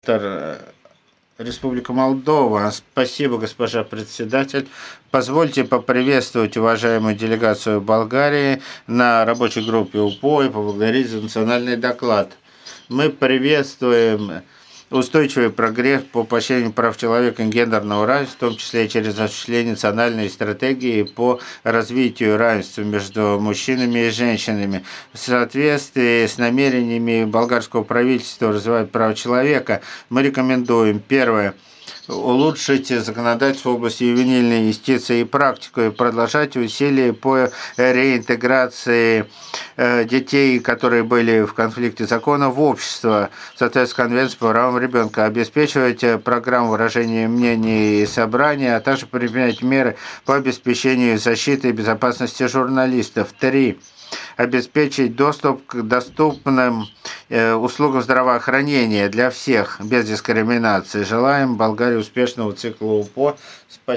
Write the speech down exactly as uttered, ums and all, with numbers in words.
э, Республика Молдова. Спасибо, госпожа председатель. Позвольте поприветствовать уважаемую делегацию Болгарии на рабочей группе УПО и поблагодарить за национальный доклад. Мы приветствуем устойчивый прогресс по поощрению прав человека и гендерного равенства, в том числе и через осуществление национальной стратегии по развитию равенства между мужчинами и женщинами. В соответствии с намерениями болгарского правительства развивать права человека, мы рекомендуем: первое, улучшить законодательство в области ювенильной юстиции и практику, и продолжать усилия по реинтеграции э, детей, которые были в конфликте закона, в общество, соответственно, Конвенции по правам ребенка, обеспечивать э, программу выражения мнений и собрания, а также применять меры по обеспечению защиты и безопасности журналистов. Три. Обеспечить доступ к доступным э, услугам здравоохранения для всех без дискриминации. Желаем Болгарии успешного цикла УПО. Спасибо.